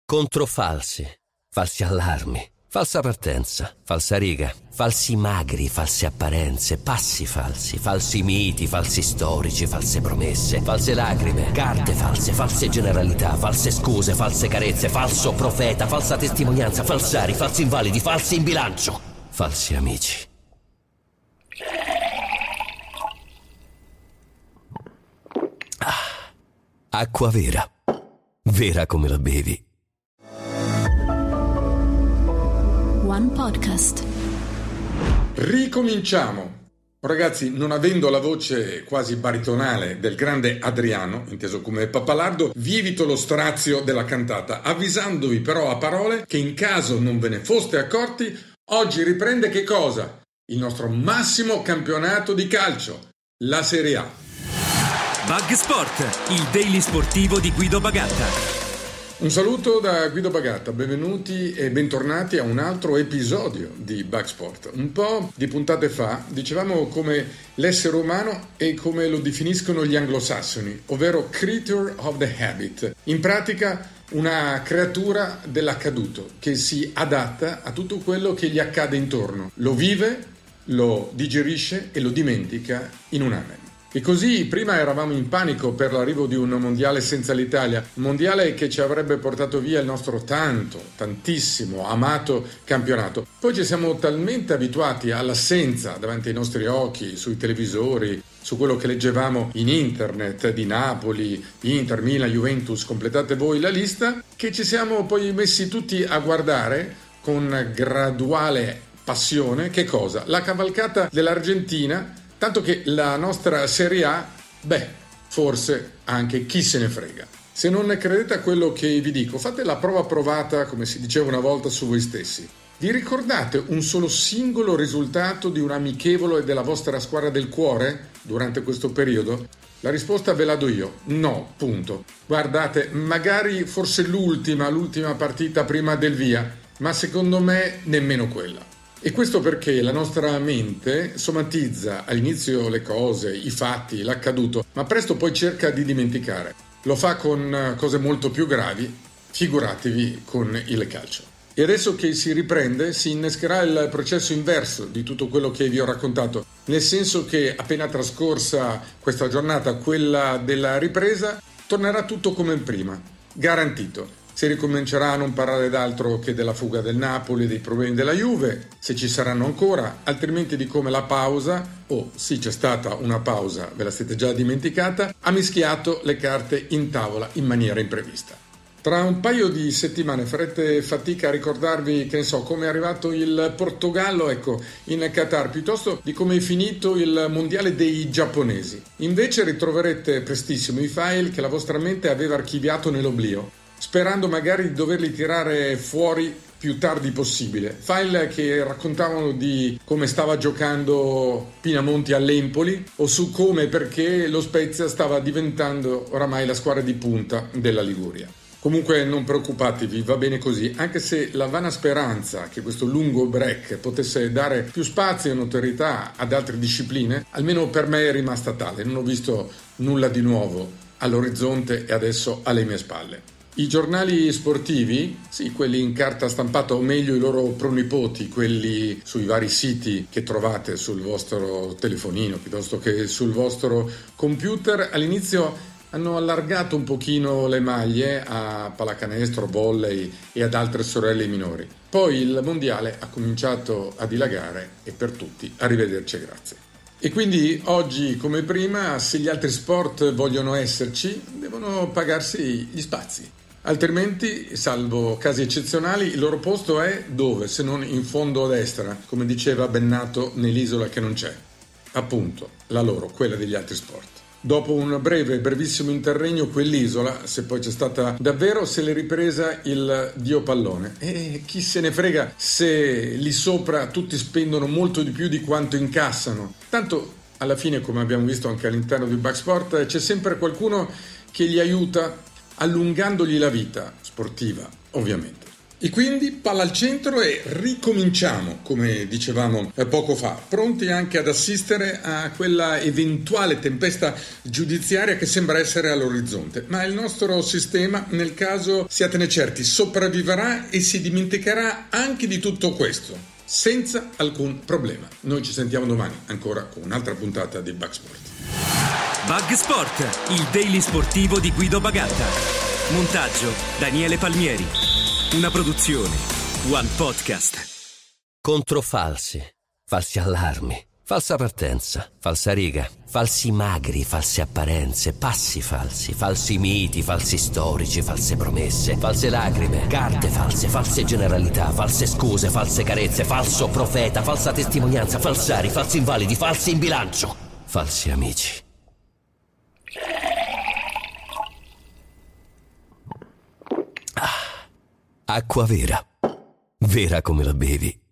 Contro falsi allarmi, falsa partenza, falsa riga, falsi magri, false apparenze, passi falsi, falsi miti, falsi storici, false promesse, false lacrime, carte false, false generalità, false scuse, false carezze, falso profeta, falsa testimonianza, falsari, falsi invalidi, falsi in bilancio, falsi amici. Acqua vera, vera come la bevi. One Podcast. Ricominciamo. Ragazzi, non avendo la voce quasi baritonale del grande Adriano, inteso come Pappalardo, vi evito lo strazio della cantata, avvisandovi però a parole che in caso non ve ne foste accorti, oggi riprende che cosa? Il nostro massimo campionato di calcio, la Serie A. Bug Sport, il daily sportivo di Guido Bagatta. Un saluto da Guido Bagatta, benvenuti e bentornati a un altro episodio di Bug Sport. Un po' di puntate fa dicevamo come l'essere umano è come lo definiscono gli anglosassoni, ovvero creature of the habit. In pratica una creatura dell'accaduto che si adatta a tutto quello che gli accade intorno, lo vive, lo digerisce e lo dimentica in un anno. E così prima eravamo in panico per l'arrivo di un mondiale senza l'Italia, un mondiale che ci avrebbe portato via il nostro tantissimo amato campionato. Poi ci siamo talmente abituati all'assenza davanti ai nostri occhi, sui televisori, su quello che leggevamo in internet di Napoli, Inter, Milan, Juventus, completate voi la lista, che ci siamo poi messi tutti a guardare con graduale passione, che cosa? La cavalcata dell'Argentina. Tanto che la nostra Serie A, forse anche chi se ne frega. Se non credete a quello che vi dico, fate la prova provata, come si diceva una volta, su voi stessi. Vi ricordate un solo singolo risultato di un amichevole della vostra squadra del cuore durante questo periodo? La risposta ve la do io, no, punto. Guardate, magari forse l'ultima partita prima del via, ma secondo me nemmeno quella. E questo perché la nostra mente somatizza all'inizio le cose, i fatti, l'accaduto, ma presto poi cerca di dimenticare. Lo fa con cose molto più gravi, figuratevi con il calcio. E adesso che si riprende, si innescherà il processo inverso di tutto quello che vi ho raccontato, nel senso che appena trascorsa questa giornata, quella della ripresa, tornerà tutto come prima, garantito. Si ricomincerà a non parlare d'altro che della fuga del Napoli, dei problemi della Juve, se ci saranno ancora, altrimenti di come la pausa, sì c'è stata una pausa, ve la siete già dimenticata, ha mischiato le carte in tavola in maniera imprevista. Tra un paio di settimane farete fatica a ricordarvi, che ne so, come è arrivato il Portogallo, in Qatar, piuttosto di come è finito il mondiale dei giapponesi. Invece ritroverete prestissimo i file che la vostra mente aveva archiviato nell'oblio, sperando magari di doverli tirare fuori più tardi possibile. File che raccontavano di come stava giocando Pinamonti all'Empoli o su come e perché lo Spezia stava diventando oramai la squadra di punta della Liguria. Comunque non preoccupatevi, va bene così, anche se la vana speranza che questo lungo break potesse dare più spazio e notorietà ad altre discipline, almeno per me è rimasta tale. Non ho visto nulla di nuovo all'orizzonte e adesso alle mie spalle. I giornali sportivi, sì, quelli in carta stampata o meglio i loro pronipoti, quelli sui vari siti che trovate sul vostro telefonino piuttosto che sul vostro computer, all'inizio hanno allargato un pochino le maglie a pallacanestro, volley e ad altre sorelle minori. Poi il mondiale ha cominciato a dilagare e per tutti arrivederci e grazie. E quindi oggi come prima, se gli altri sport vogliono esserci, devono pagarsi gli spazi. Altrimenti, salvo casi eccezionali, il loro posto è dove, se non in fondo a destra, come diceva Bennato nell'Isola che non c'è. Appunto, la loro, quella degli altri sport. Dopo un brevissimo interregno, quell'isola, se poi c'è stata davvero, se l'è ripresa il dio pallone. E chi se ne frega se lì sopra tutti spendono molto di più di quanto incassano. Tanto, alla fine, come abbiamo visto anche all'interno di Bug Sport, c'è sempre qualcuno che li aiuta allungandogli la vita sportiva, ovviamente. E quindi palla al centro e ricominciamo, come dicevamo poco fa, pronti anche ad assistere a quella eventuale tempesta giudiziaria che sembra essere all'orizzonte. Ma il nostro sistema, nel caso siatene certi, sopravviverà e si dimenticherà anche di tutto questo, senza alcun problema. Noi ci sentiamo domani ancora con un'altra puntata di Bug Sport. Bug Sport, il daily sportivo di Guido Bagatta. Montaggio Daniele Palmieri. Una produzione One Podcast. Contro falsi allarmi, falsa partenza, falsa riga, falsi magri, false apparenze, passi falsi, falsi miti, falsi storici, false promesse, false lacrime, carte false, false generalità, false scuse, false carezze, falso profeta, falsa testimonianza, falsari, falsi invalidi, falsi in bilancio, falsi amici. Acqua vera, vera come la bevi.